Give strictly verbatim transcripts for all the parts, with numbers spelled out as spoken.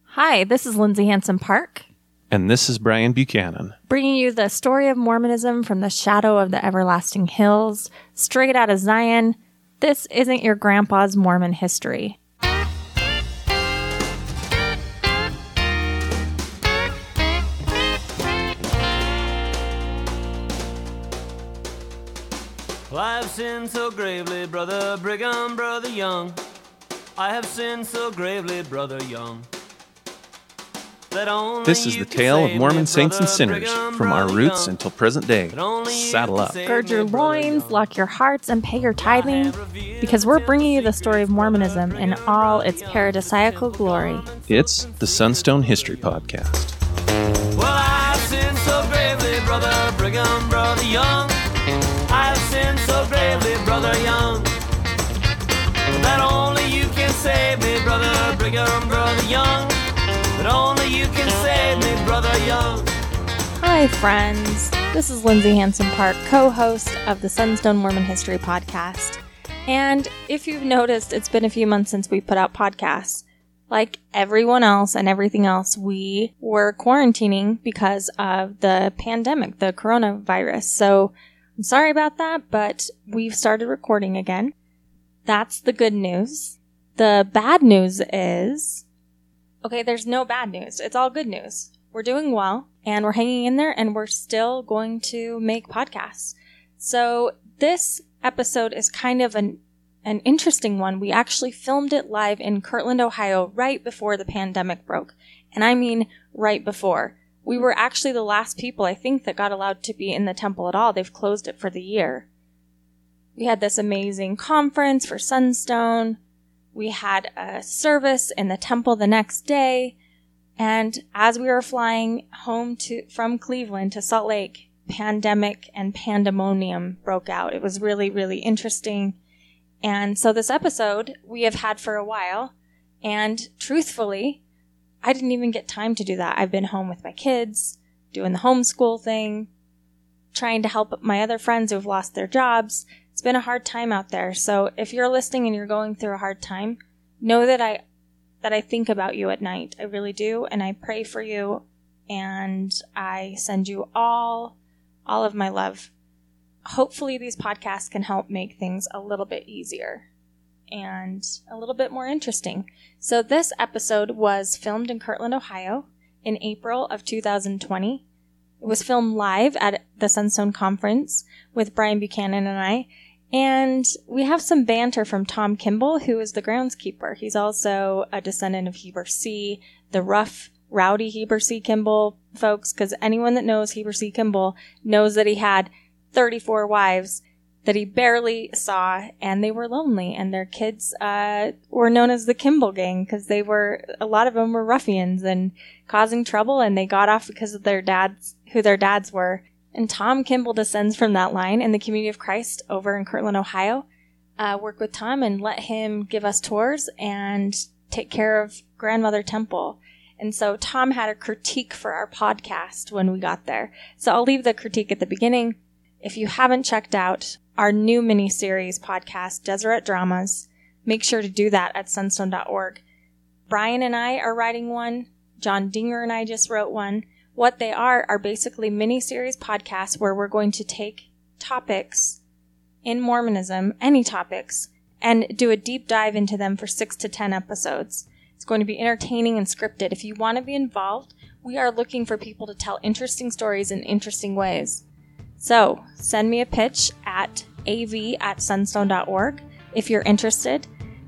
Hi, this is Lindsay Hanson Park. And this is Brian Buchanan. Bringing you the story of Mormonism from the shadow of the everlasting hills, straight out of Zion. This isn't your grandpa's Mormon history. Well, I have sinned so gravely, Brother Brigham, Brother Young. I have sinned so gravely, Brother Young. This is the tale of Mormon saints and sinners, from our roots until present day. Saddle up. Gird your loins, lock your hearts, and pay your tithing, because we're bringing you the story of Mormonism in all its paradisiacal glory. It's the Sunstone History Podcast. Well, I have sinned so gravely, Brother Brigham, Brother Young. I have sinned so gravely, Brother Young, that only you can save me, Brother Brigham, Brother Young. But only you can save me, Brother Young. Hi, friends. This is Lindsay Hanson Park, co-host of the Sunstone Mormon History Podcast. And if you've noticed, it's been a few months since we put out podcasts. Like everyone else and everything else, we were quarantining because of the pandemic, the coronavirus. So I'm sorry about that, but we've started recording again. That's the good news. The bad news is... Okay, there's no bad news. It's all good news. We're doing well, and we're hanging in there, and we're still going to make podcasts. So this episode is kind of an, an interesting one. We actually filmed it live in Kirtland, Ohio, right before the pandemic broke. And I mean right before. We were actually the last people, I think, that got allowed to be in the temple at all. They've closed it for the year. We had this amazing conference for Sunstone. We had a service in the temple the next day, and as we were flying home to from Cleveland to Salt Lake, pandemic and pandemonium broke out. It was really, really interesting. And so this episode we have had for a while, and truthfully, I didn't even get time to do that. I've been home with my kids, doing the homeschool thing, trying to help my other friends who've lost their jobs. It's been a hard time out there. So if you're listening and you're going through a hard time, know that I that I think about you at night. I really do. And I pray for you. And I send you all, all of my love. Hopefully these podcasts can help make things a little bit easier and a little bit more interesting. So this episode was filmed in Kirtland, Ohio in April of two thousand twenty. It was filmed live at the Sunstone Conference with Brian Buchanan and I. And we have some banter from Tom Kimball, who is the groundskeeper. He's also a descendant of Heber C., the rough, rowdy Heber C. Kimball folks, because anyone that knows Heber C. Kimball knows that he had thirty-four wives that he barely saw, and they were lonely. And their kids uh, were known as the Kimball Gang, because they were, a lot of them were ruffians and causing trouble, and they got off because of their dads, who their dads were. And Tom Kimball descends from that line, and the Community of Christ over in Kirtland, Ohio, uh, work with Tom and let him give us tours and take care of Grandmother Temple. And so Tom had a critique for our podcast when we got there. So I'll leave the critique at the beginning. If you haven't checked out our new mini-series podcast, Deseret Dramas, make sure to do that at sunstone dot org. Brian and I are writing one. John Dinger and I just wrote one. What they are are basically mini-series podcasts where we're going to take topics in Mormonism, any topics, and do a deep dive into them for six to ten episodes. It's going to be entertaining and scripted. If you want to be involved, we are looking for people to tell interesting stories in interesting ways. So send me a pitch at a v at sunstone dot org if you're interested.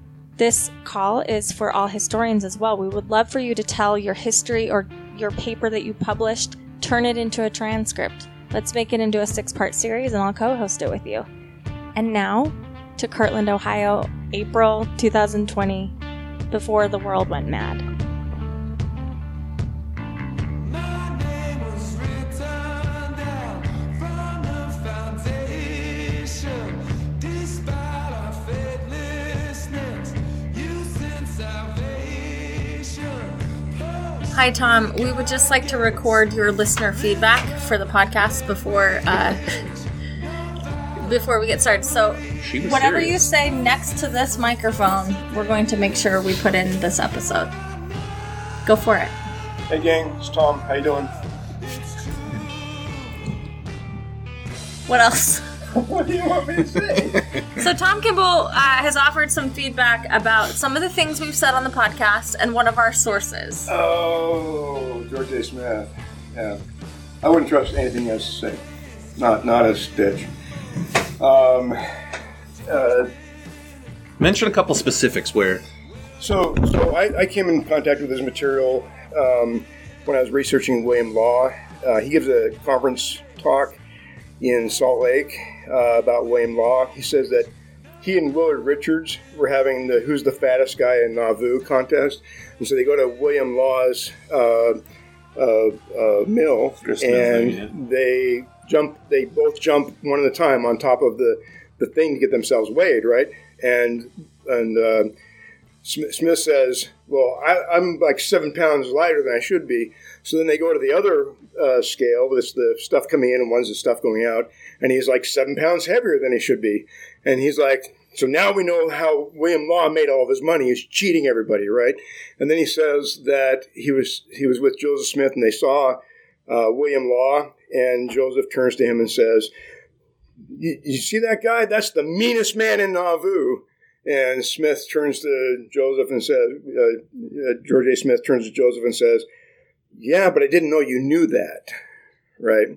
This call is for all historians as well. We would love for you to tell your history or your paper that you published, turn it into a transcript. Let's make it into a six-part series, and I'll co-host it with you. And now to Kirtland, Ohio, April two thousand twenty, before the world went mad. Hi, Tom. We would just like to record your listener feedback for the podcast before uh, before we get started. So whatever serious. You say next to this microphone, we're going to make sure we put in this episode. Go for it. Hey gang, it's Tom. How you doing? What else? What do you want me to say? So Tom Kimball uh, has offered some feedback about some of the things we've said on the podcast and one of our sources. Oh, George A. Smith. Yeah. I wouldn't trust anything he has to say. Not not a stitch. Um, uh, Mention a couple specifics where... So, so I, I came in contact with his material um, when I was researching William Law. Uh, he gives a conference talk in Salt Lake uh, about William Law. He says that he and Willard Richards were having the Who's the Fattest Guy in Nauvoo contest. And so they go to William Law's uh, uh, uh, mill, Chris and Smith, yeah. they jump. They both jump one at a time on top of the, the thing to get themselves weighed, right? And and uh, Smith says, well, I, I'm like seven pounds lighter than I should be. So then they go to the other uh, scale, this the stuff coming in and one's the stuff going out, and he's like seven pounds heavier than he should be. And he's like, so now we know how William Law made all of his money. He's cheating everybody, right? And then he says that he was he was with Joseph Smith, and they saw uh, William Law, and Joseph turns to him and says, you see that guy? That's the meanest man in Nauvoo. And Smith turns to Joseph and says, uh, uh, George A. Smith turns to Joseph and says, yeah, but I didn't know you knew that, right?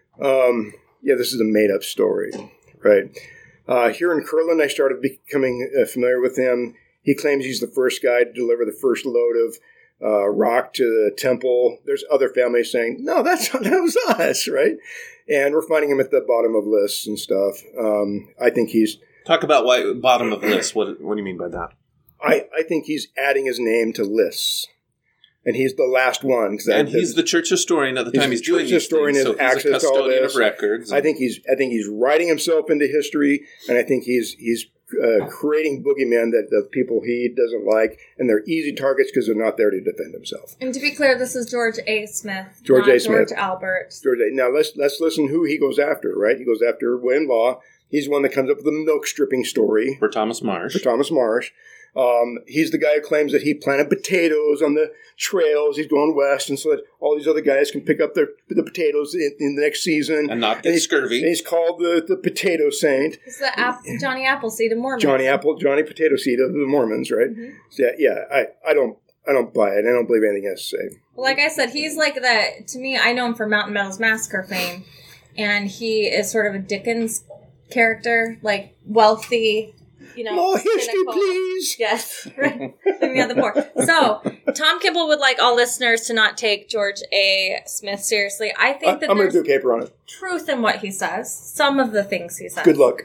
Um, yeah, this is a made-up story, right? Uh, here in Kirtland, I started becoming uh, familiar with him. He claims he's the first guy to deliver the first load of uh, rock to the temple. There's other families saying, no, that's that was us, right? And we're finding him at the bottom of lists and stuff. Um, I think he's... Talk about why bottom of lists. What What do you mean by that? I, I think he's adding his name to lists. And he's the last one. And that, he's the church historian at the time he's, he's doing these historian things. So he's access a custodian of records. I think he's I think he's writing himself into history, and I think he's he's uh, creating boogeymen that the people he doesn't like, and they're easy targets because they're not there to defend himself. And to be clear, this is George A. Smith, George not A. Smith, George Albert. George A. Now let's let's listen who he goes after. Right, he goes after William Law. He's the one that comes up with the milk stripping story for Thomas Marsh. For Thomas Marsh. Um, he's the guy who claims that he planted potatoes on the trails. He's going west, and so that all these other guys can pick up their the potatoes in, in the next season and not get and scurvy. And he's called the, the potato saint. It's the App- Johnny Appleseed of Mormons. Johnny Apple, Johnny Potato Seed of the Mormons, right? Mm-hmm. So yeah, yeah. I, I don't I don't buy it. I don't believe anything he has to say. Well, like I said, he's like the. To me, I know him from Mountain Meadows Massacre fame, and he is sort of a Dickens character, like wealthy. You know, more history, please. Yes, right. Leave me on the board. So, Tom Kimball would like all listeners to not take George A. Smith seriously. I think I, that I'm there's going to do a caper on it. Truth in what he says. Some of the things he says. Good luck.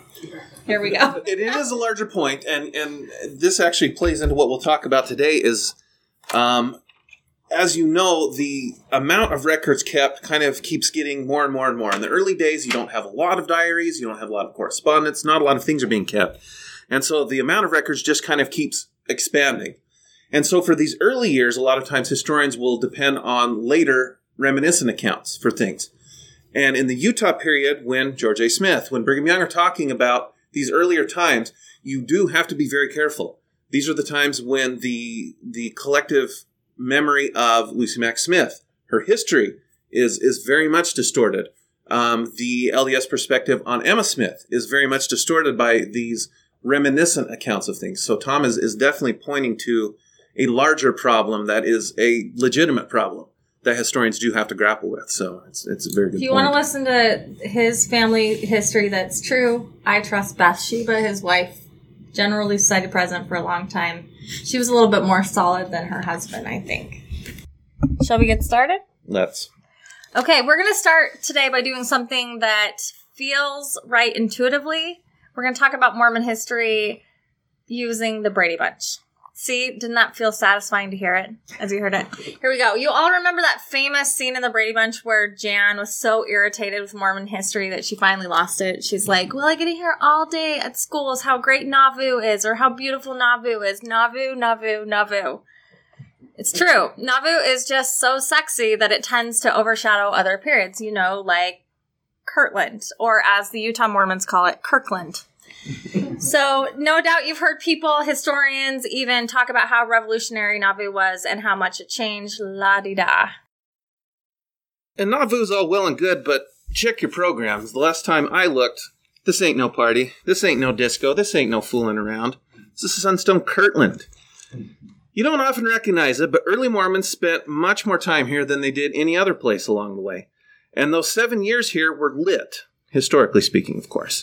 Here we go. It, it is a larger point, and and this actually plays into what we'll talk about today. Is, um, as you know, the amount of records kept kind of keeps getting more and more and more. In the early days, you don't have a lot of diaries, you don't have a lot of correspondence, not a lot of things are being kept. And so the amount of records just kind of keeps expanding. And so for these early years, a lot of times historians will depend on later reminiscent accounts for things. And in the Utah period, when George A. Smith, when Brigham Young are talking about these earlier times, you do have to be very careful. These are the times when the the collective memory of Lucy Mack Smith, her history, is is very much distorted. Um, the L D S perspective on Emma Smith is very much distorted by these reminiscent accounts of things. So Tom is, is definitely pointing to a larger problem that is a legitimate problem that historians do have to grapple with. So it's it's a very good point. If you want to listen to his family history that's true, I trust Bathsheba, his wife, generally cited present for a long time. She was a little bit more solid than her husband, I think. Shall we get started? Let's. Okay, we're going to start today by doing something that feels right intuitively. We're going to talk about Mormon history using the Brady Bunch. See, didn't that feel satisfying to hear it as you heard it? Here we go. You all remember that famous scene in the Brady Bunch where Jan was so irritated with Mormon history that she finally lost it. She's like, well, I get to hear all day at schools how great Nauvoo is or how beautiful Nauvoo is. Nauvoo, Nauvoo, Nauvoo. It's true. Nauvoo is just so sexy that it tends to overshadow other periods, you know, like Kirtland, or as the Utah Mormons call it, Kirkland. So, no doubt you've heard people, historians, even talk about how revolutionary Nauvoo was and how much it changed. La-di-da. And Nauvoo's all well and good, but check your programs. The last time I looked, this ain't no party. This ain't no disco. This ain't no fooling around. This is Sunstone Kirtland. You don't often recognize it, but early Mormons spent much more time here than they did any other place along the way. And those seven years here were lit, historically speaking, of course.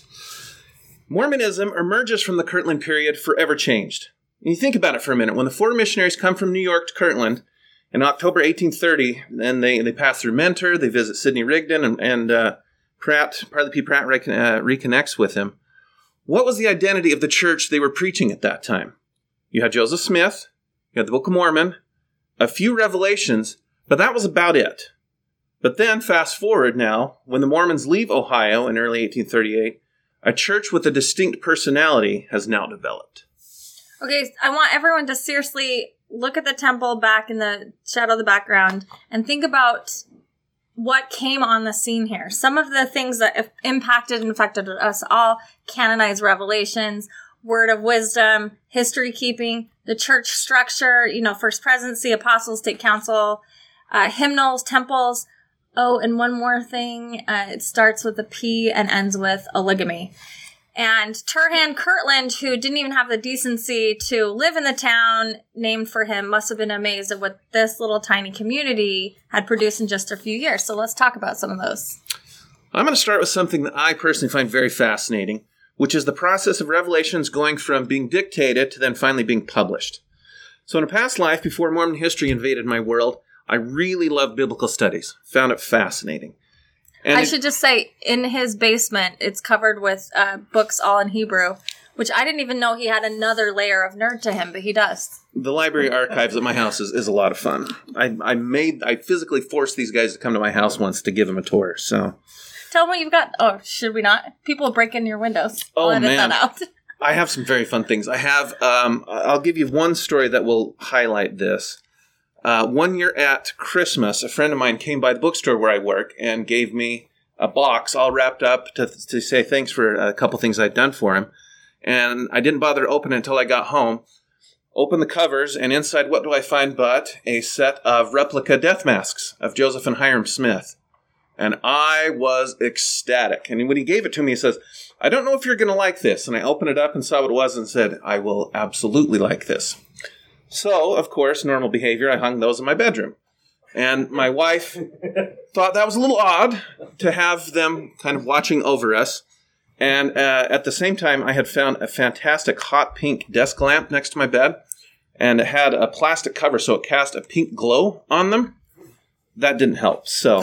Mormonism emerges from the Kirtland period forever changed. And you think about it for a minute. When the four missionaries come from New York to Kirtland in October eighteen thirty, and they, they pass through Mentor, they visit Sidney Rigdon, and, and uh, Pratt, Parley P. Pratt recon, uh, reconnects with him. What was the identity of the church they were preaching at that time? You had Joseph Smith, you had the Book of Mormon, a few revelations, but that was about it. But then, fast forward now, when the Mormons leave Ohio in early eighteen thirty-eight, a church with a distinct personality has now developed. Okay, I want everyone to seriously look at the temple back in the shadow of the background and think about what came on the scene here. Some of the things that impacted and affected us all: canonized revelations, word of wisdom, history keeping, the church structure, you know, first presidency, apostles, state council, uh, hymnals, temples. Oh, and one more thing. Uh, it starts with a P and ends with oligamy. And Turhan Kirtland, who didn't even have the decency to live in the town named for him, must have been amazed at what this little tiny community had produced in just a few years. So let's talk about some of those. I'm going to start with something that I personally find very fascinating, which is the process of revelations going from being dictated to then finally being published. So in a past life, before Mormon history invaded my world, I really loved biblical studies. Found it fascinating. And I it, should just say, in his basement, it's covered with uh, books all in Hebrew, which I didn't even know he had another layer of nerd to him, but he does. The library archives at my house is, is a lot of fun. I, I made, I physically forced these guys to come to my house once to give them a tour, so... Tell them what you've got. Oh, should we not? People will break in your windows. Oh, I'll edit man. that out. I have some very fun things. I have, um, I'll give you one story that will highlight this. Uh, one year at Christmas, a friend of mine came by the bookstore where I work and gave me a box all wrapped up to, to say thanks for a couple things I'd done for him. And I didn't bother to open it until I got home. Open the covers, and inside, what do I find but a set of replica death masks of Joseph and Hiram Smith. And I was ecstatic. And when he gave it to me, he says, I don't know if you're going to like this. And I opened it up and saw what it was and said, I will absolutely like this. So, of course, normal behavior, I hung those in my bedroom. And my wife thought that was a little odd to have them kind of watching over us. And uh, at the same time, I had found a fantastic hot pink desk lamp next to my bed. And it had a plastic cover, so it cast a pink glow on them. That didn't help. So,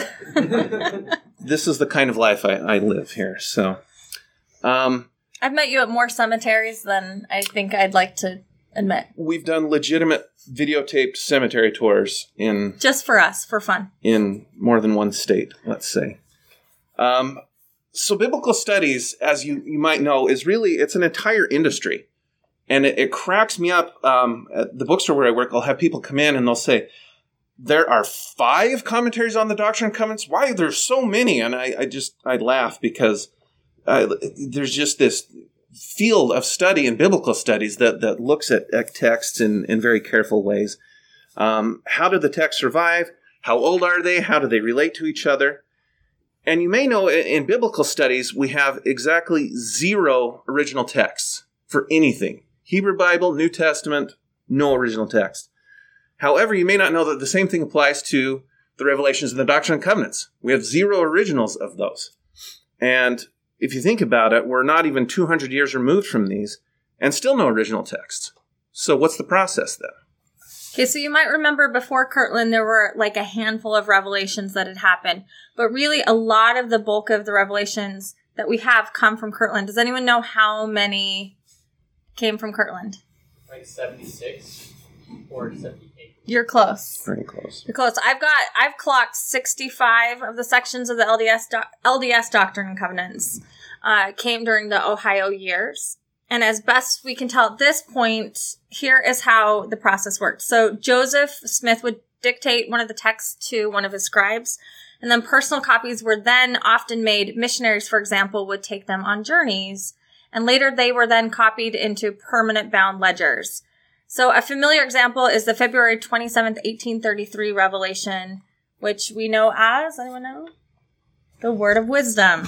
this is the kind of life I, I live here. So, um, I've met you at more cemeteries than I think I'd like to admit. We've done legitimate videotaped cemetery tours in... Just for us, for fun. In more than one state, let's say. Um, so biblical studies, as you, you might know, is really, it's an entire industry. And it, it cracks me up. Um, at the bookstore where I work, I'll have people come in and they'll say, there are five commentaries on the Doctrine and Covenants? Why are there so many? And I, I just, I laugh because uh, there's just this field of study in biblical studies that, that looks at, at texts in, in very careful ways. Um, how did the texts survive? How old are they? How do they relate to each other? And you may know in, in biblical studies, we have exactly zero original texts for anything. Hebrew Bible, New Testament, no original text. However, you may not know that the same thing applies to the revelations in the Doctrine and Covenants. We have zero originals of those. And if you think about it, we're not even two hundred years removed from these, and still no original text. So what's the process then? Okay, so you might remember before Kirtland, there were like a handful of revelations that had happened. But really, a lot of the bulk of the revelations that we have come from Kirtland. Does anyone know how many came from Kirtland? Like seventy-six or seventy-eight. You're close. Very close. You're close. I've got, I've clocked sixty-five of the sections of the L D S, doc, L D S Doctrine and Covenants uh, came during the Ohio years. And as best we can tell at this point, here is how the process worked. So Joseph Smith would dictate one of the texts to one of his scribes, and then personal copies were then often made. Missionaries, for example, would take them on journeys, and later they were then copied into permanent bound ledgers. So a familiar example is the February twenty-seventh, eighteen thirty-three revelation, which we know as, anyone know? The Word of Wisdom.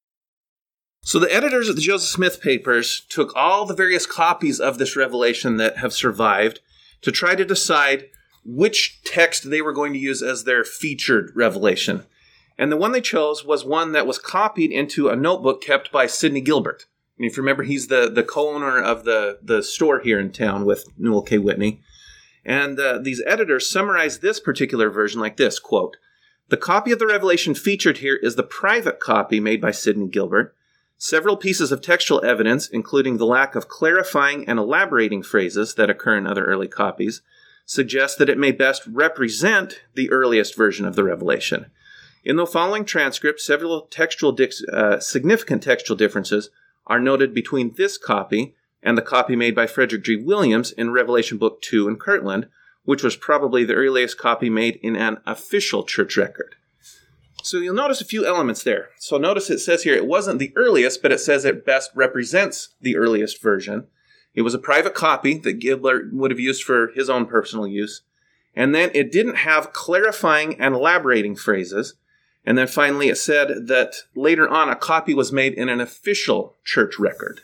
So the editors of the Joseph Smith papers took all the various copies of this revelation that have survived to try to decide which text they were going to use as their featured revelation. And the one they chose was one that was copied into a notebook kept by Sidney Gilbert. And if you remember, he's the, the co-owner of the, the store here in town with Newell K. Whitney. And uh, these editors summarized this particular version like this, quote, "The copy of the revelation featured here is the private copy made by Sidney Gilbert. Several pieces of textual evidence, including the lack of clarifying and elaborating phrases that occur in other early copies, suggest that it may best represent the earliest version of the revelation. In the following transcript, several textual di- uh, significant textual differences are noted between this copy and the copy made by Frederick G. Williams in Revelation Book two in Kirtland, which was probably the earliest copy made in an official church record." So you'll notice a few elements there. So notice it says here it wasn't the earliest, but it says it best represents the earliest version. It was a private copy that Gilbert would have used for his own personal use. And then it didn't have clarifying and elaborating phrases. And then finally it said that later on a copy was made in an official church record.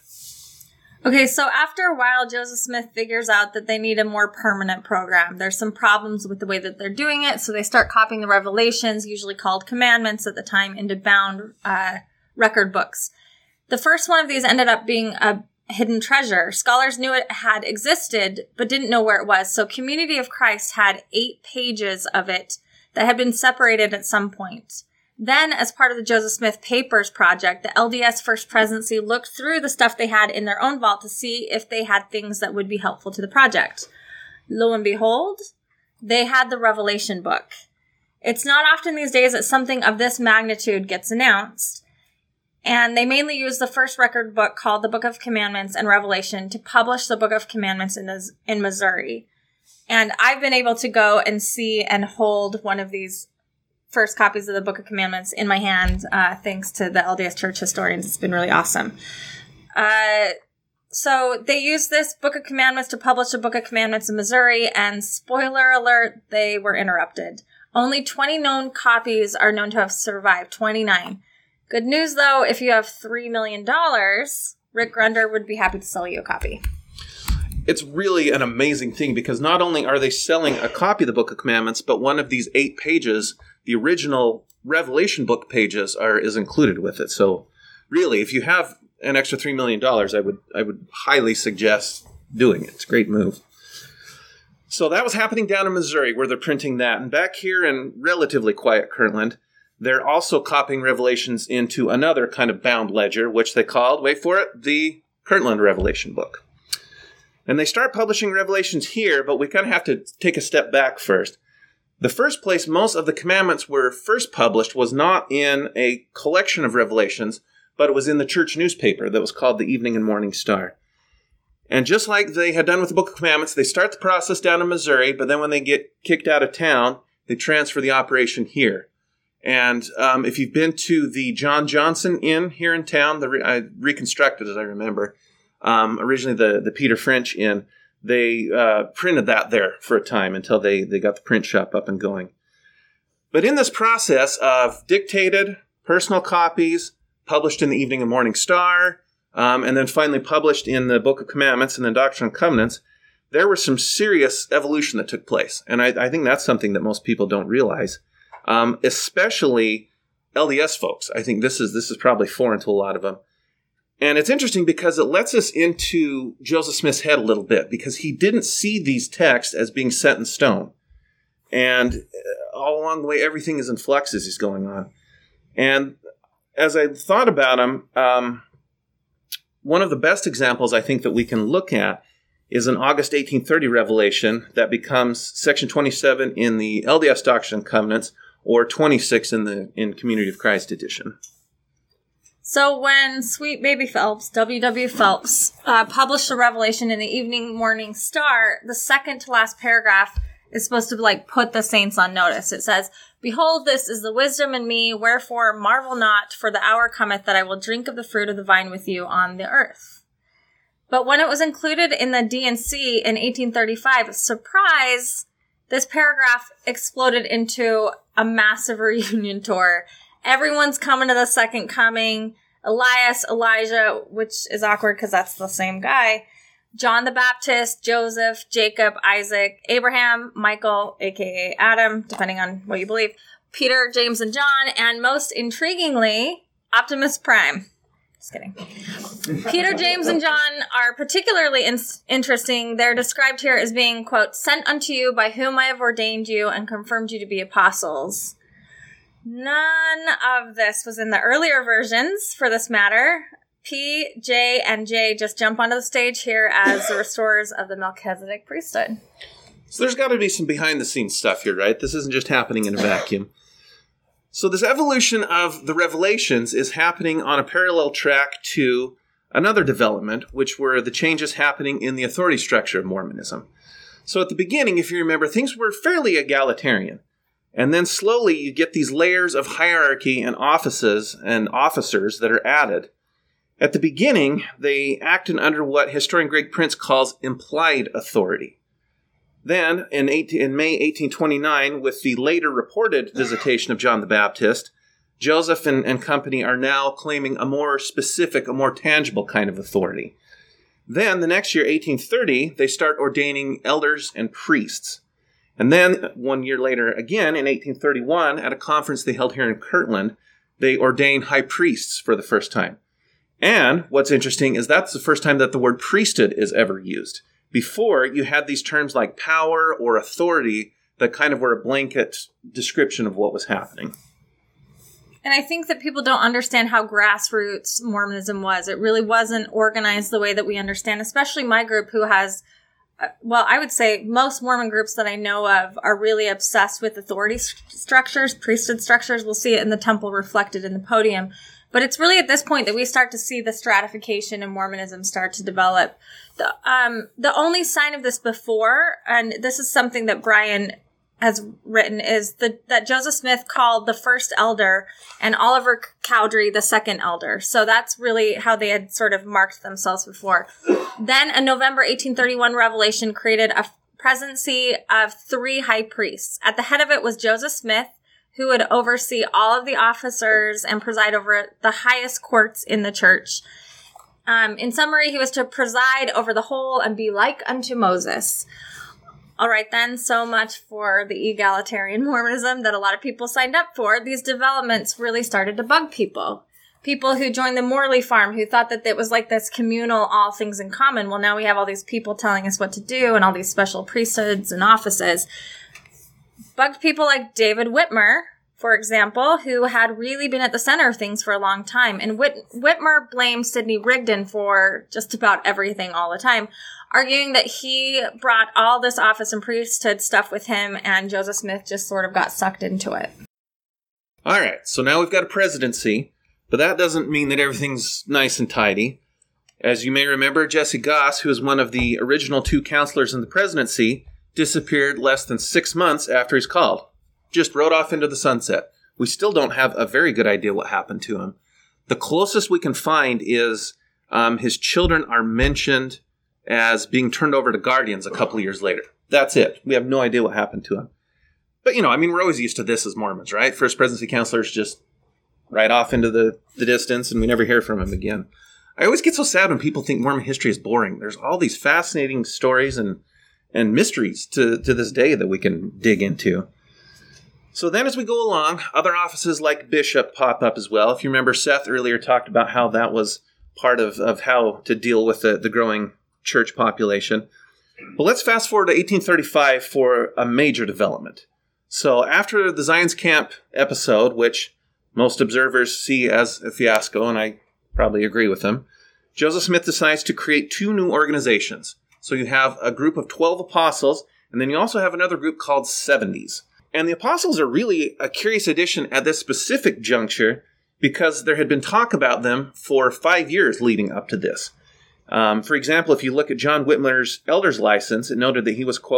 Okay, so after a while, Joseph Smith figures out that they need a more permanent program. There's some problems with the way that they're doing it, so they start copying the revelations, usually called commandments at the time, into bound uh, record books. The first one of these ended up being a hidden treasure. Scholars knew it had existed, but didn't know where it was. So Community of Christ had eight pages of it that had been separated at some point. Then, as part of the Joseph Smith Papers project, the L D S First Presidency looked through the stuff they had in their own vault to see if they had things that would be helpful to the project. Lo and behold, they had the Revelation book. It's not often these days that something of this magnitude gets announced, and they mainly use the first record book called the Book of Commandments and Revelation to publish the Book of Commandments in, in Missouri. And I've been able to go and see and hold one of these first copies of the Book of Commandments in my hand, uh, thanks to the L D S Church historians. It's been really awesome. Uh, so they used this Book of Commandments to publish the Book of Commandments in Missouri, and spoiler alert, they were interrupted. Only twenty known copies are known to have survived, twenty-nine. Good news, though, if you have three million dollars, Rick Grunder would be happy to sell you a copy. It's really an amazing thing because not only are they selling a copy of the Book of Commandments, but one of these eight pages, the original Revelation book pages, are is included with it. So really, if you have an extra three million dollars, I would I would highly suggest doing it. It's a great move. So that was happening down in Missouri where they're printing that. And back here in relatively quiet Kirtland, they're also copying Revelations into another kind of bound ledger, which they called, wait for it, the Kirtland Revelation book. And they start publishing Revelations here, but we kind of have to take a step back first. The first place most of the commandments were first published was not in a collection of Revelations, but it was in the church newspaper that was called the Evening and Morning Star. And just like they had done with the Book of Commandments, they start the process down in Missouri, but then when they get kicked out of town, they transfer the operation here. And um, if you've been to the John Johnson Inn here in town, the re- I reconstructed as I remember, um, originally the, the Peter French Inn, they uh, printed that there for a time until they, they got the print shop up and going. But in this process of dictated personal copies, published in the Evening and Morning Star, um, and then finally published in the Book of Commandments and then Doctrine and Covenants, there was some serious evolution that took place. And I, I think that's something that most people don't realize, um, especially L D S folks. I think this is this is probably foreign to a lot of them. And it's interesting because it lets us into Joseph Smith's head a little bit, because he didn't see these texts as being set in stone. And all along the way, everything is in flux as he's going on. And as I thought about him, um, one of the best examples I think that we can look at is an August eighteen thirty revelation that becomes section twenty-seven in the L D S Doctrine and Covenants, or twenty-six in the in Community of Christ edition. So when Sweet Baby Phelps, W W. Phelps, uh, published a revelation in the Evening Morning Star, the second to last paragraph is supposed to like put the saints on notice. It says, "Behold, this is the wisdom in me, wherefore marvel not, for the hour cometh that I will drink of the fruit of the vine with you on the earth." But when it was included in the D and C in eighteen thirty-five, surprise, this paragraph exploded into a massive reunion tour. Everyone's coming to the second coming. Elias, Elijah, which is awkward because that's the same guy, John the Baptist, Joseph, Jacob, Isaac, Abraham, Michael, aka Adam, depending on what you believe, Peter, James, and John, and most intriguingly, Optimus Prime. Just kidding. Peter, James, and John are particularly in- interesting. They're described here as being, quote, "sent unto you by whom I have ordained you and confirmed you to be apostles." None of this was in the earlier versions, for this matter. P, J, and J just jump onto the stage here as the restorers of the Melchizedek priesthood. So there's got to be some behind-the-scenes stuff here, right? This isn't just happening in a vacuum. So this evolution of the revelations is happening on a parallel track to another development, which were the changes happening in the authority structure of Mormonism. So at the beginning, if you remember, things were fairly egalitarian. And then slowly you get these layers of hierarchy and offices and officers that are added. At the beginning, they acted under what historian Greg Prince calls implied authority. Then, in, eighteen, in May eighteen twenty-nine, with the later reported visitation of John the Baptist, Joseph and, and company are now claiming a more specific, a more tangible kind of authority. Then, the next year, eighteen thirty, they start ordaining elders and priests. And then, one year later, again, in eighteen thirty-one, at a conference they held here in Kirtland, they ordained high priests for the first time. And what's interesting is that's the first time that the word priesthood is ever used. Before, you had these terms like power or authority that kind of were a blanket description of what was happening. And I think that people don't understand how grassroots Mormonism was. It really wasn't organized the way that we understand, especially my group who has... Well, I would say most Mormon groups that I know of are really obsessed with authority st- structures, priesthood structures. We'll see it in the temple reflected in the podium. But it's really at this point that we start to see the stratification in Mormonism start to develop. The, um, the only sign of this before, and this is something that Brian has written, is the, that Joseph Smith called the first elder and Oliver Cowdery the second elder. So that's really how they had sort of marked themselves before. Then a November eighteen thirty-one revelation created a presidency of three high priests. At the head of it was Joseph Smith, who would oversee all of the officers and preside over the highest courts in the church. Um, in summary, he was to preside over the whole and be like unto Moses. All right, then, so much for the egalitarian Mormonism that a lot of people signed up for. These developments really started to bug people. People who joined the Morley farm who thought that it was like this communal, all things in common. Well, now we have all these people telling us what to do and all these special priesthoods and offices. Bugged people like David Whitmer, for example, who had really been at the center of things for a long time. And Whit- Whitmer blamed Sidney Rigdon for just about everything all the time, arguing that he brought all this office and priesthood stuff with him and Joseph Smith just sort of got sucked into it. All right, so now we've got a presidency, but that doesn't mean that everything's nice and tidy. As you may remember, Jesse Goss, who was one of the original two counselors in the presidency, disappeared less than six months after he's called. Just rode off into the sunset. We still don't have a very good idea what happened to him. The closest we can find is um, his children are mentioned as being turned over to guardians a couple of years later. That's it. We have no idea what happened to him. But, you know, I mean, we're always used to this as Mormons, right? First presidency counselors just ride off into the, the distance and we never hear from him again. I always get so sad when people think Mormon history is boring. There's all these fascinating stories and, and mysteries to, to this day that we can dig into. So then as we go along, other offices like bishop pop up as well. If you remember, Seth earlier talked about how that was part of, of how to deal with the, the growing church population. But let's fast forward to eighteen thirty-five for a major development. So after the Zion's Camp episode, which most observers see as a fiasco, and I probably agree with them, Joseph Smith decides to create two new organizations. So you have a group of twelve apostles, and then you also have another group called seventies. And the apostles are really a curious addition at this specific juncture because there had been talk about them for five years leading up to this. Um, for example, if you look at John Whitmer's elder's license, it noted that he was, quote,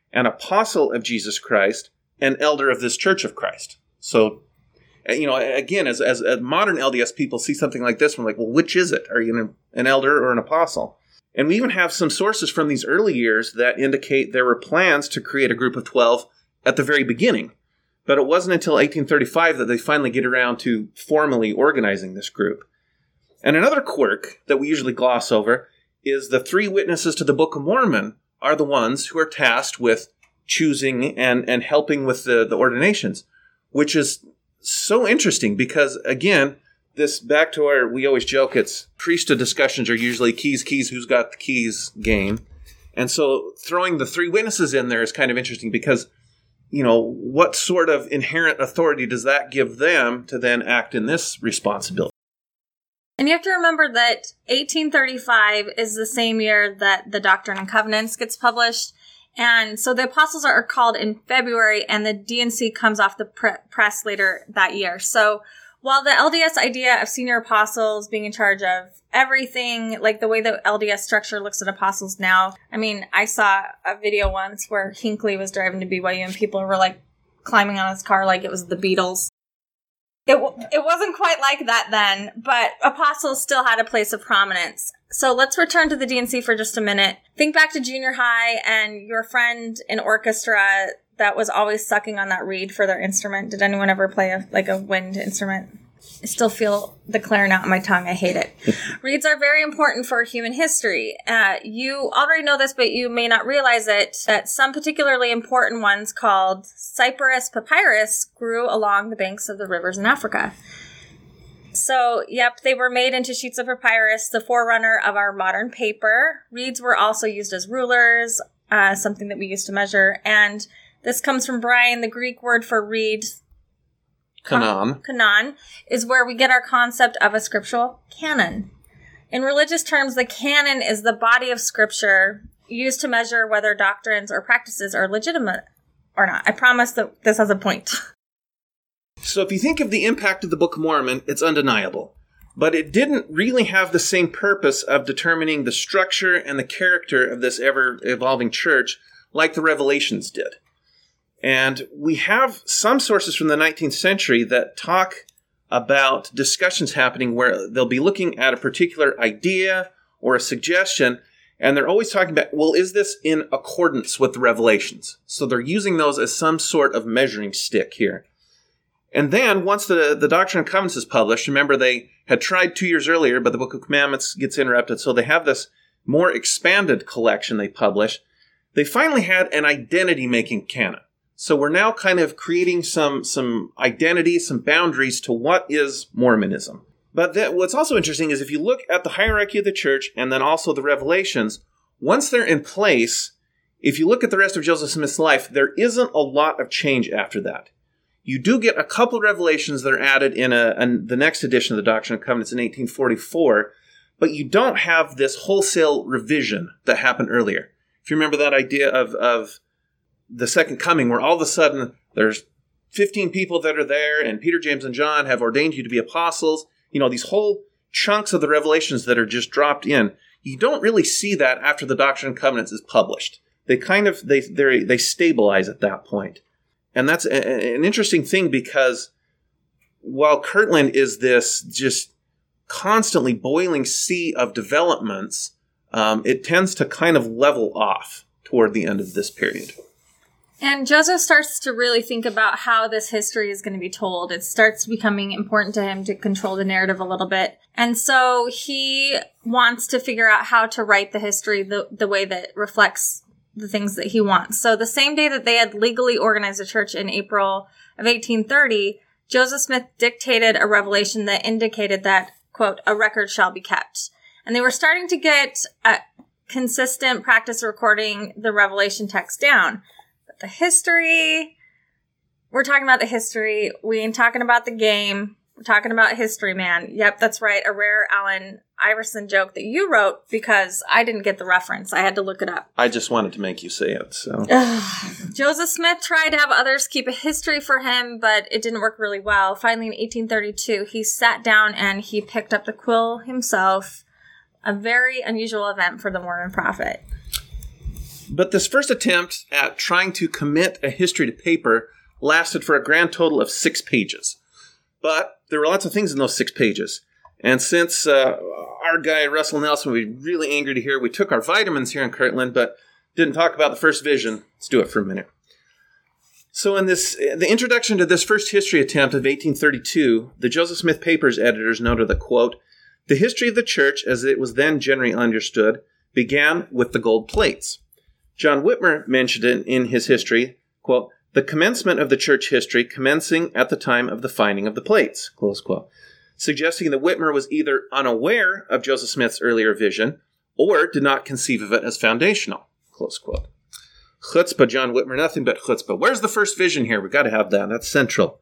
an apostle of Jesus Christ, an elder of this Church of Christ. So, you know, again, as, as, as modern L D S people see something like this, we're like, well, which is it? Are you an, an elder or an apostle? And we even have some sources from these early years that indicate there were plans to create a group of twelve at the very beginning. But it wasn't until eighteen thirty-five that they finally get around to formally organizing this group. And another quirk that we usually gloss over is the three witnesses to the Book of Mormon are the ones who are tasked with choosing and, and helping with the, the ordinations, which is so interesting because, again, this back to our, we always joke, it's priesthood discussions are usually keys, keys, who's got the keys game. And so throwing the three witnesses in there is kind of interesting because, you know, what sort of inherent authority does that give them to then act in this responsibility? And you have to remember that eighteen thirty-five is the same year that the Doctrine and Covenants gets published. And so the apostles are called in February, and the D and C comes off the pre- press later that year. So while the L D S idea of senior apostles being in charge of everything, like the way the L D S structure looks at apostles now, I mean, I saw a video once where Hinckley was driving to B Y U and people were like climbing on his car like it was the Beatles. It, w- it wasn't quite like that then, but apostles still had a place of prominence. So let's return to the D and C for just a minute. Think back to junior high and your friend in orchestra that was always sucking on that reed for their instrument. Did anyone ever play a like a wind instrument? I still feel the clarinet on my tongue. I hate it. Reeds are very important for human history. Uh, you already know this, but you may not realize it, that some particularly important ones called Cyperus papyrus grew along the banks of the rivers in Africa. So, yep, they were made into sheets of papyrus, the forerunner of our modern paper. Reeds were also used as rulers, uh, something that we used to measure. And this comes from Brian. The Greek word for reed, Kanon. Kanon, is where we get our concept of a scriptural canon. In religious terms, the canon is the body of scripture used to measure whether doctrines or practices are legitimate or not. I promise that this has a point. So if you think of the impact of the Book of Mormon, it's undeniable. But it didn't really have the same purpose of determining the structure and the character of this ever-evolving church like the Revelations did. And we have some sources from the nineteenth century that talk about discussions happening where they'll be looking at a particular idea or a suggestion, and they're always talking about, well, is this in accordance with the Revelations? So they're using those as some sort of measuring stick here. And then, once the, the Doctrine and Covenants is published, remember they had tried two years earlier, but the Book of Commandments gets interrupted, so they have this more expanded collection they publish. They finally had an identity-making canon. So we're now kind of creating some, some identity, some boundaries to what is Mormonism. But that, what's also interesting is if you look at the hierarchy of the church and then also the Revelations, once they're in place, if you look at the rest of Joseph Smith's life, there isn't a lot of change after that. You do get a couple of revelations that are added in a, a, the next edition of the Doctrine and Covenants in eighteen forty-four, but you don't have this wholesale revision that happened earlier. If you remember that idea of, of the second coming, where all of a sudden there's fifteen people that are there, and Peter, James, and John have ordained you to be apostles, you know, these whole chunks of the revelations that are just dropped in, you don't really see that after the Doctrine and Covenants is published. They kind of, they they they stabilize at that point. And that's a, an interesting thing because while Kirtland is this just constantly boiling sea of developments, um, it tends to kind of level off toward the end of this period. And Joseph starts to really think about how this history is going to be told. It starts becoming important to him to control the narrative a little bit. And so he wants to figure out how to write the history the, the way that reflects the things that he wants. So the same day that they had legally organized a church in April of eighteen thirty, Joseph Smith dictated a revelation that indicated that, quote, a record shall be kept. And they were starting to get a consistent practice recording the revelation text down. But the history, we're talking about the history. We ain't talking about the game. We're talking about history, man. Yep, that's right. A rare Allen Iverson joke that you wrote because I didn't get the reference. I had to look it up. I just wanted to make you say it, so. Joseph Smith tried to have others keep a history for him, but it didn't work really well. Finally, in eighteen thirty-two, he sat down and he picked up the quill himself. A very unusual event for the Mormon prophet. But this first attempt at trying to commit a history to paper lasted for a grand total of six pages. But there were lots of things in those six pages. And since uh, our guy, Russell Nelson, would be really angry to hear, we took our vitamins here in Kirtland, but didn't talk about the first vision. Let's do it for a minute. So in this, the introduction to this first history attempt of eighteen thirty-two, the Joseph Smith Papers editors noted that, quote, "The history of the church, as it was then generally understood, began with the gold plates." John Whitmer mentioned it in his history, quote, "The commencement of the church history commencing at the time of the finding of the plates," close quote, suggesting that Whitmer was either unaware of Joseph Smith's earlier vision or did not conceive of it as foundational, close quote. Chutzpah, John Whitmer, nothing but chutzpah. Where's the first vision here? We've got to have that. That's central.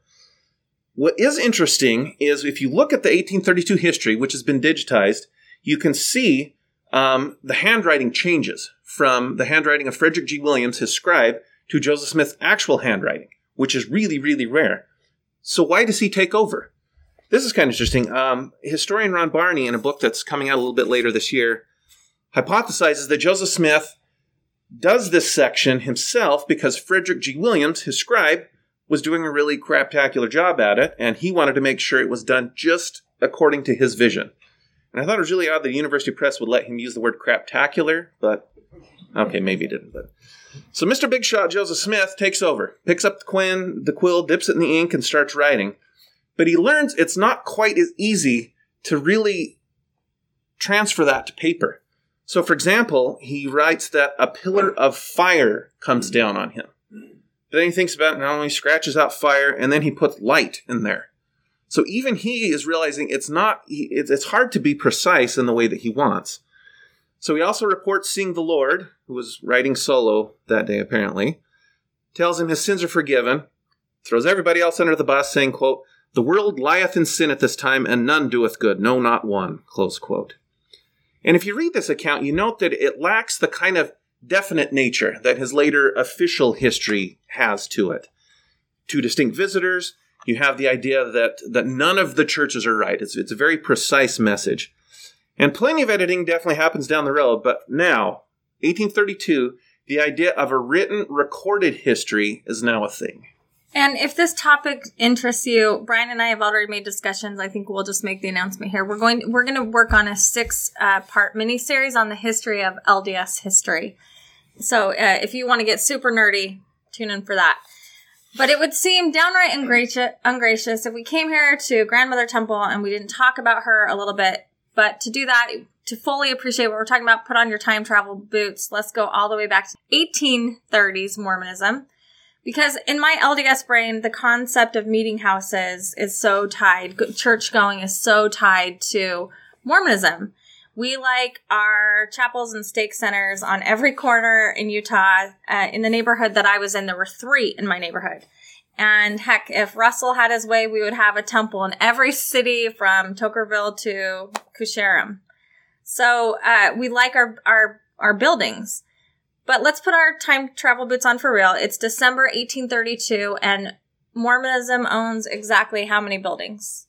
What is interesting is if you look at the eighteen thirty-two history, which has been digitized, you can see um, the handwriting changes from the handwriting of Frederick G. Williams, his scribe, to Joseph Smith's actual handwriting, which is really, really rare. So why does he take over? This is kind of interesting. Um, historian Ron Barney, in a book that's coming out a little bit later this year, hypothesizes that Joseph Smith does this section himself because Frederick G. Williams, his scribe, was doing a really craptacular job at it, and he wanted to make sure it was done just according to his vision. And I thought it was really odd that the University Press would let him use the word craptacular, but okay, maybe he didn't. But so Mister Big Shot Joseph Smith takes over, picks up the quin, the quill, dips it in the ink, and starts writing. But he learns it's not quite as easy to really transfer that to paper. So, for example, he writes that a pillar of fire comes down on him. But then he thinks about it, not only scratches out fire, and then he puts light in there. So even he is realizing it's not, it's hard to be precise in the way that he wants. So he also reports seeing the Lord, who was writing solo that day apparently, tells him his sins are forgiven, throws everybody else under the bus, saying, quote, "The world lieth in sin at this time, and none doeth good, no, not one," close quote. And if you read this account, you note that it lacks the kind of definite nature that his later official history has to it. Two distinct visitors. You have the idea that, that none of the churches are right. It's, it's a very precise message. And plenty of editing definitely happens down the road. But now, eighteen thirty-two, the idea of a written, recorded history is now a thing. And if this topic interests you, Brian and I have already made discussions. I think we'll just make the announcement here. We're going we're going to work on a six uh, part mini-series on the history of L D S history. So uh, if you want to get super nerdy, tune in for that. But it would seem downright ungracious, ungracious if we came here to Grandmother Temple and we didn't talk about her a little bit. But to do that, to fully appreciate what we're talking about, put on your time travel boots. Let's go all the way back to eighteen thirties Mormonism. Because in my L D S brain, the concept of meeting houses is so tied, church going is so tied to Mormonism. We like our chapels and stake centers on every corner in Utah. Uh, in the neighborhood that I was in, there were three in my neighborhood. And heck, if Russell had his way, we would have a temple in every city from Tokerville to Kusharam. So uh, we like our, our, our buildings. But let's put our time travel boots on for real. It's December eighteen thirty-two, and Mormonism owns exactly how many buildings?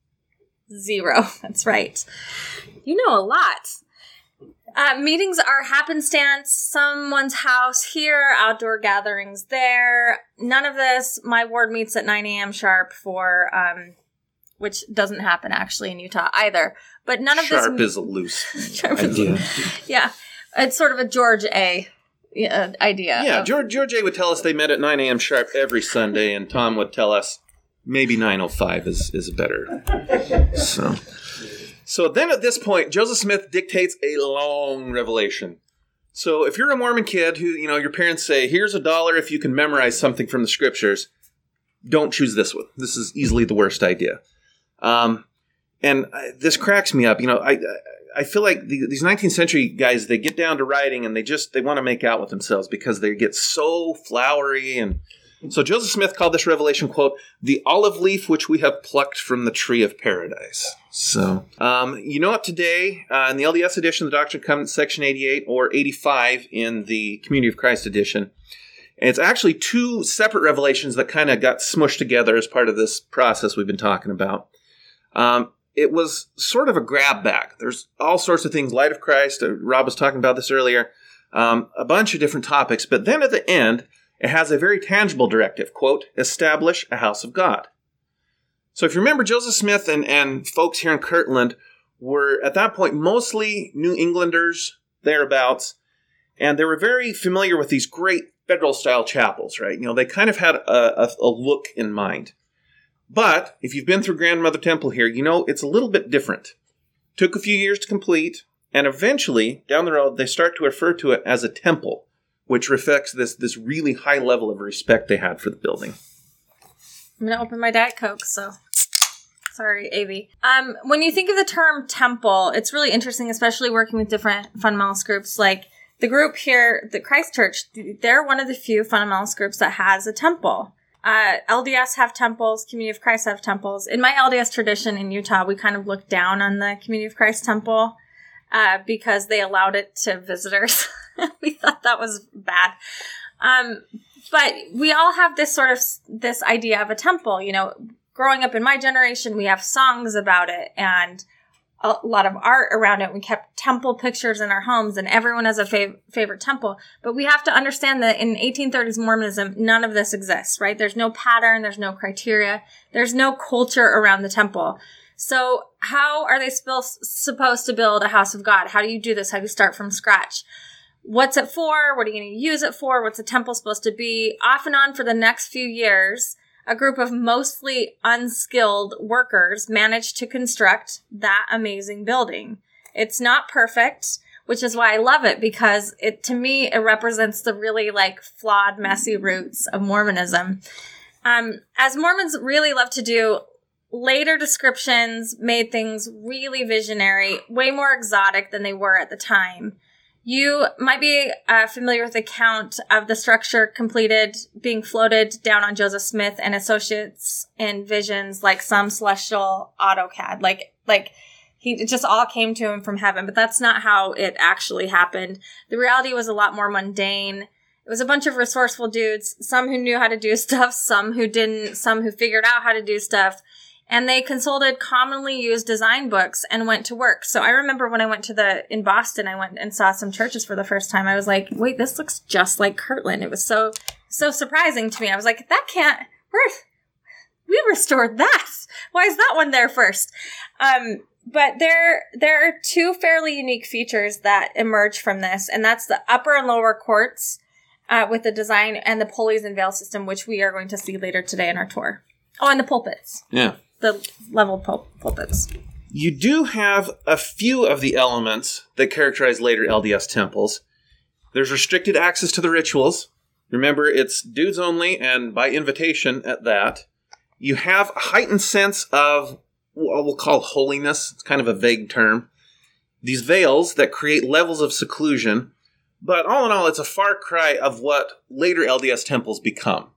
Zero. That's right. You know a lot. Uh, meetings are happenstance, someone's house here, outdoor gatherings there. None of this. My ward meets at nine a.m. sharp for, um, which doesn't happen actually in Utah either. But none of sharp this. Sharp is a loose sharp idea. Is, yeah. It's sort of a George A. Uh, idea. Yeah, of, George, George A. would tell us they met at nine a.m. sharp every Sunday, and Tom would tell us maybe nine oh five is, is better. So, so then at this point, Joseph Smith dictates a long revelation. So if you're a Mormon kid who, you know, your parents say, here's a dollar if you can memorize something from the scriptures, don't choose this one. This is easily the worst idea. Um, and I, this cracks me up. You know, I... I I feel like the, these nineteenth century guys, they get down to writing and they just, they want to make out with themselves because they get so flowery. And so Joseph Smith called this revelation, quote, "the olive leaf which we have plucked from the tree of paradise." So, um, you know what, today, uh, in the L D S edition, the Doctrine and Covenants, section eighty-eight, or eighty-five in the Community of Christ edition, and it's actually two separate revelations that kind of got smushed together as part of this process we've been talking about. Um, It was sort of a grab bag. There's all sorts of things. Light of Christ, uh, Rob was talking about this earlier. um, a bunch of different topics. But then at the end, it has a very tangible directive, quote, establish a house of God. So if you remember, Joseph Smith and, and folks here in Kirtland were at that point mostly New Englanders, thereabouts, and they were very familiar with these great federal-style chapels, right? You know, they kind of had a, a, a look in mind. But if you've been through Grandmother Temple here, you know it's a little bit different. Took a few years to complete, and eventually, down the road, they start to refer to it as a temple, which reflects this, this really high level of respect they had for the building. I'm going to open my Diet Coke, so... Sorry, A V. Um, when you think of the term temple, it's really interesting, especially working with different fundamentalist groups. Like the group here, the Christ Church, they're one of the few fundamentalist groups that has a temple. Uh, L D S have temples, Community of Christ have temples. In my L D S tradition in Utah, we kind of look down on the Community of Christ temple uh, because they allowed it to visitors. We thought that was bad. Um, but we all have this sort of, this idea of a temple, you know. Growing up in my generation, we have songs about it and a lot of art around it. We kept temple pictures in our homes, and everyone has a fav- favorite temple. But we have to understand that in eighteen thirties Mormonism, none of this exists, right? There's no pattern. There's no criteria. There's no culture around the temple. So how are they still supposed to build a house of God? How do you do this? How do you start from scratch? What's it for? What are you going to use it for? What's a temple supposed to be? Off and on for the next few years, a group of mostly unskilled workers managed to construct that amazing building. It's not perfect, which is why I love it, because it, to me, it represents the really like flawed, messy roots of Mormonism. Um, as Mormons really love to do, later descriptions made things really visionary, way more exotic than they were at the time. You might be uh, familiar with the account of the structure completed, being floated down on Joseph Smith and Associates in visions like some celestial AutoCAD. Like, like he it just all came to him from heaven, but that's not how it actually happened. The reality was a lot more mundane. It was a bunch of resourceful dudes, some who knew how to do stuff, some who didn't, some who figured out how to do stuff. And they consulted commonly used design books and went to work. So I remember when I went to the, in Boston, I went and saw some churches for the first time. I was like, wait, this looks just like Kirtland. It was so, so surprising to me. I was like, that can't, we're, we restored that. Why is that one there first? Um, but there, there are two fairly unique features that emerge from this. And that's the upper and lower courts, uh, with the design and the pulleys and veil system, which we are going to see later today in our tour. Oh, and the pulpits. Yeah. The level pul- pulpits. You do have a few of the elements that characterize later L D S temples. There's restricted access to the rituals. Remember, it's dudes only and by invitation at that. You have a heightened sense of what we'll call holiness. It's kind of a vague term. These veils that create levels of seclusion. But all in all, it's a far cry of what later L D S temples become,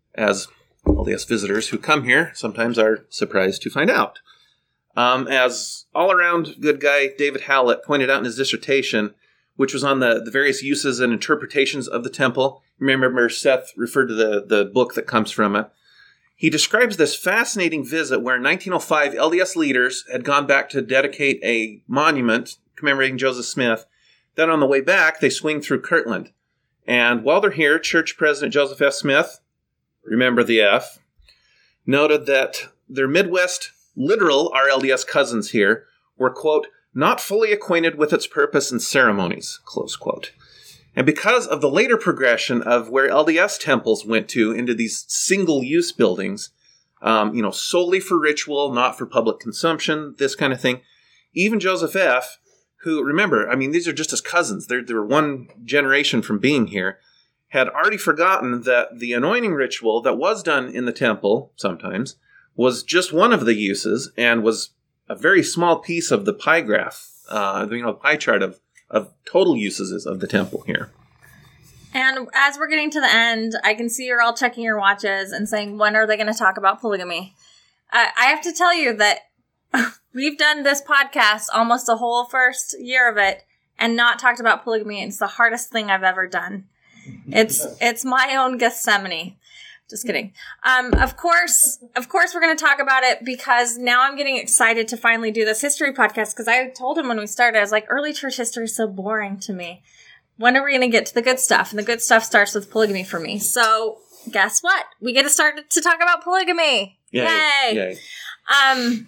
as L D S visitors who come here sometimes are surprised to find out. Um, as all-around good guy David Hallett pointed out in his dissertation, which was on the, the various uses and interpretations of the temple. Remember, Seth referred to the, the book that comes from it. He describes this fascinating visit where in nineteen oh five, L D S leaders had gone back to dedicate a monument commemorating Joseph Smith. Then on the way back, they swing through Kirtland. And while they're here, Church President Joseph F. Smith, remember the F, noted that their Midwest literal R L D S cousins here were, quote, not fully acquainted with its purpose and ceremonies, close quote. And because of the later progression of where L D S temples went to into these single-use buildings, um, you know, solely for ritual, not for public consumption, this kind of thing, even Joseph F., who, remember, I mean, these are just his cousins. They're, they're one generation from being here, had already forgotten that the anointing ritual that was done in the temple, sometimes, was just one of the uses and was a very small piece of the pie graph, uh, you know, pie chart of, of total uses of the temple here. And as we're getting to the end, I can see you're all checking your watches and saying, when are they going to talk about polygamy? Uh, I have to tell you that we've done this podcast almost a whole first year of it and not talked about polygamy. It's the hardest thing I've ever done. It's it's my own Gethsemane. Just kidding. Um, of course, of course, we're going to talk about it because now I'm getting excited to finally do this history podcast. Because I told him when we started, I was like, early church history is so boring to me. when are we going to get to the good stuff? And the good stuff starts with polygamy for me. So guess what? We get to start to talk about polygamy. Yay. Yay. Yay. Um,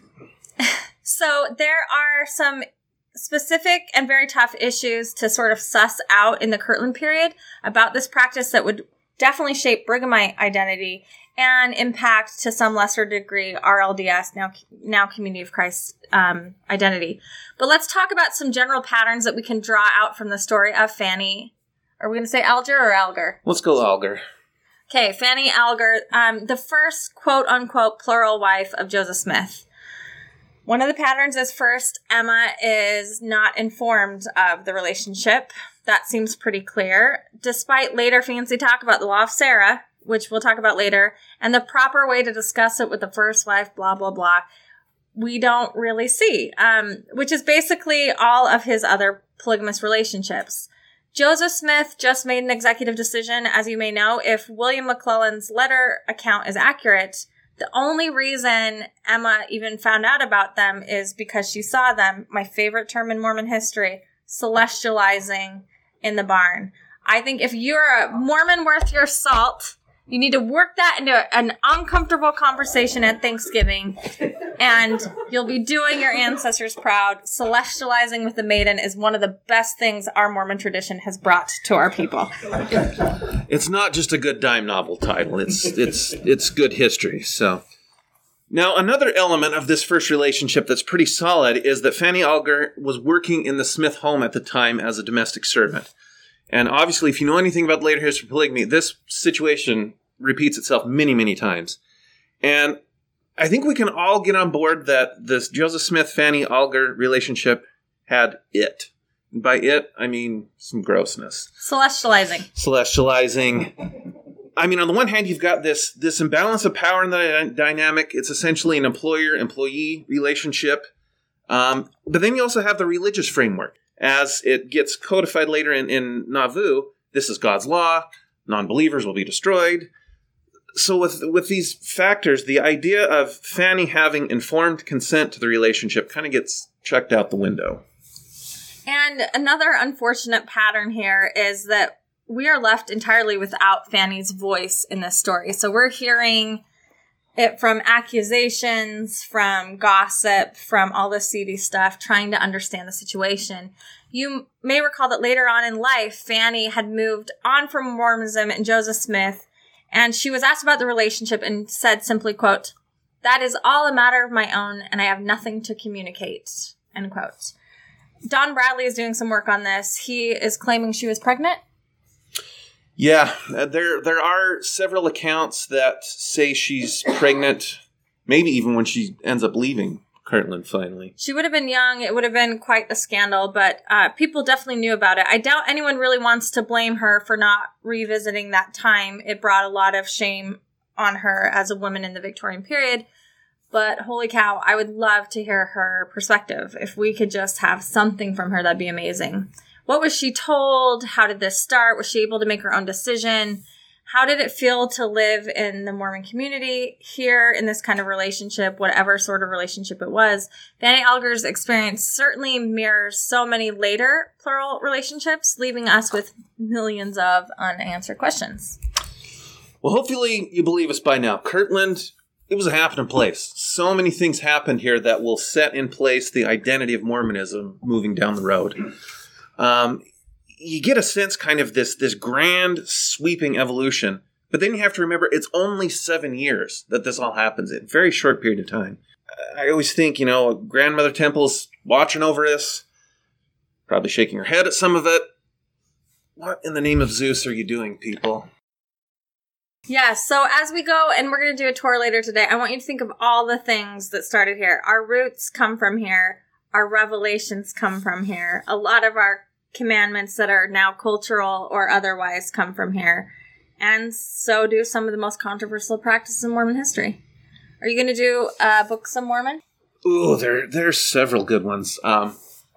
so there are some specific and very tough issues to sort of suss out in the Kirtland period about this practice that would definitely shape Brighamite identity and impact to some lesser degree R L D S, now now Community of Christ, um, identity. But let's talk about some general patterns that we can draw out from the story of Fanny. Are we going to say Alger or Alger? Let's go Alger. Okay, Fanny Alger, um, the first quote-unquote plural wife of Joseph Smith. One of the patterns is first, Emma is not informed of the relationship. That seems pretty clear, despite later fancy talk about the law of Sarah, which we'll talk about later, and the proper way to discuss it with the first wife, blah, blah, blah, we don't really see, um, which is basically all of his other polygamous relationships. Joseph Smith just made an executive decision, as you may know. If William McClellan's letter account is accurate, the only reason Emma even found out about them is because she saw them, my favorite term in Mormon history, celestializing in the barn. I think if you're a Mormon worth your salt, you need to work that into an uncomfortable conversation at Thanksgiving, and you'll be doing your ancestors proud. Celestializing with the maiden is one of the best things our Mormon tradition has brought to our people. It's not just a good dime novel title. It's it's it's good history. So now another element of this first relationship that's pretty solid is that Fanny Alger was working in the Smith home at the time as a domestic servant. And obviously, if you know anything about later history of polygamy, this situation repeats itself many, many times. And I think we can all get on board that this Joseph Smith-Fanny Alger relationship had it. And by it, I mean some grossness. Celestializing. Celestializing. I mean, on the one hand, you've got this, this imbalance of power in the dynamic. It's essentially an employer-employee relationship. Um, but then you also have the religious framework. As it gets codified later in, in Nauvoo, this is God's law. Non-believers will be destroyed. So with with these factors, the idea of Fanny having informed consent to the relationship kind of gets checked out the window. And another unfortunate pattern here is that we are left entirely without Fanny's voice in this story. So we're hearing it from accusations, from gossip, from all this seedy stuff, trying to understand the situation. You may recall that later on in life, Fanny had moved on from Mormonism and Joseph Smith, and she was asked about the relationship and said simply, quote, "That is all a matter of my own, and I have nothing to communicate," end quote. Don Bradley is doing some work on this. He is claiming she was pregnant. Yeah, there there are several accounts that say she's pregnant, maybe even when she ends up leaving Kirtland finally. She would have been young. It would have been quite a scandal, but uh, people definitely knew about it. I doubt anyone really wants to blame her for not revisiting that time. It brought a lot of shame on her as a woman in the Victorian period. But holy cow, I would love to hear her perspective. If we could just have something from her, that'd be amazing. What was she told? How did this start? Was she able to make her own decision? How did it feel to live in the Mormon community here in this kind of relationship, whatever sort of relationship it was? Fanny Alger's experience certainly mirrors so many later plural relationships, leaving us with millions of unanswered questions. Well, hopefully you believe us by now. Kirtland, it was a happening place. So many things happened here that will set in place the identity of Mormonism moving down the road. Um, you get a sense kind of this, this grand sweeping evolution, but then you have to remember it's only seven years that this all happens in. A very short period of time. I always think, you know, Grandmother Temple's watching over this, probably shaking her head at some of it. What in the name of Zeus are you doing, people? Yeah, so as we go, and we're going to do a tour later today, I want you to think of all the things that started here. Our roots come from here. Our revelations come from here. A lot of our commandments that are now cultural or otherwise come from here. And so do some of the most controversial practices in Mormon history. Are you going to do uh, Books of Mormon? Ooh, there, there's several good ones. Um,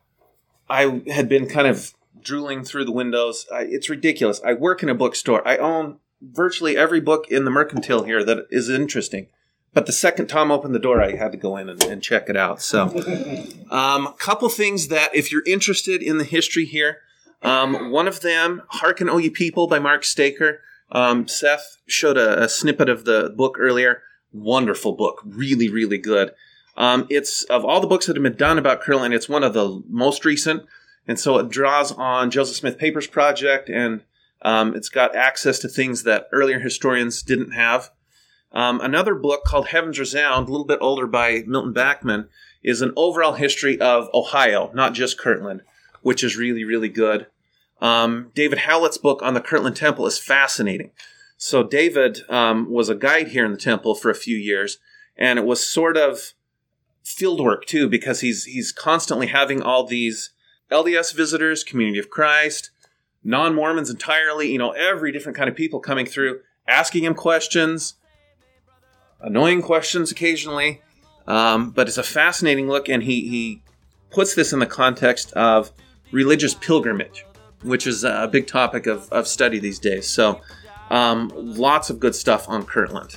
I had been kind of drooling through the windows. I, it's ridiculous. I work in a bookstore. I own virtually every book in the Mercantile here that is interesting. But the second Tom opened the door, I had to go in and, and check it out. So, um, a couple things that, if you're interested in the history here, Um, one of them, Hearken, O Ye People by Mark Staker. Um, Seth showed a, a snippet of the book earlier. Wonderful book. Really, really good. Um, it's, of all the books that have been done about Kirtland, it's one of the most recent. And so it draws on Joseph Smith Papers Project, and um, it's got access to things that earlier historians didn't have. Um, another book called Heaven's Resound, a little bit older, by Milton Bachman, is an overall history of Ohio, not just Kirtland, which is really, really good. Um, David Howlett's book on the Kirtland Temple is fascinating. So David um, was a guide here in the temple for a few years, and it was sort of field work too, because he's he's constantly having all these L D S visitors, Community of Christ, non-Mormons entirely, you know, every different kind of people coming through, asking him questions, annoying questions occasionally, um, but it's a fascinating look, and he, he puts this in the context of religious pilgrimage, which is a big topic of, of study these days. So um, lots of good stuff on Kirtland.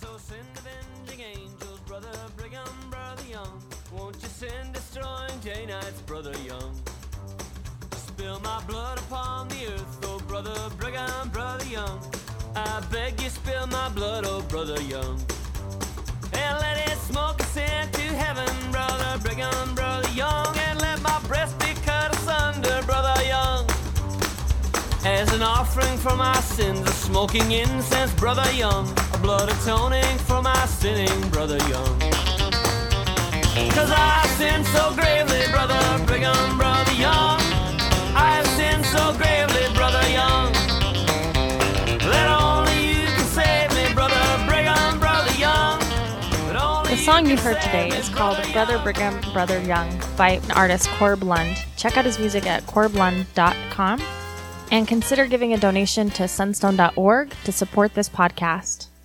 Spill my blood upon the earth, oh brother Brigham, brother Young. I beg you, spill my blood, oh brother Young. And let it smoke ascend to heaven, brother Brigham, brother Young. And let my breast be cut asunder, brother Young. As an offering for my sins, a smoking incense, brother Young. A blood atoning for my sinning, brother Young. Cause I sinned so gravely, brother Brigham, brother Young. I've sinned so gravely, brother Young, that only you can save me, brother Brigham, brother Young. The song you heard today is called Brother Brigham, Brother Young by artist Corb Lund. Check out his music at corb lund dot com and consider giving a donation to sunstone dot org to support this podcast.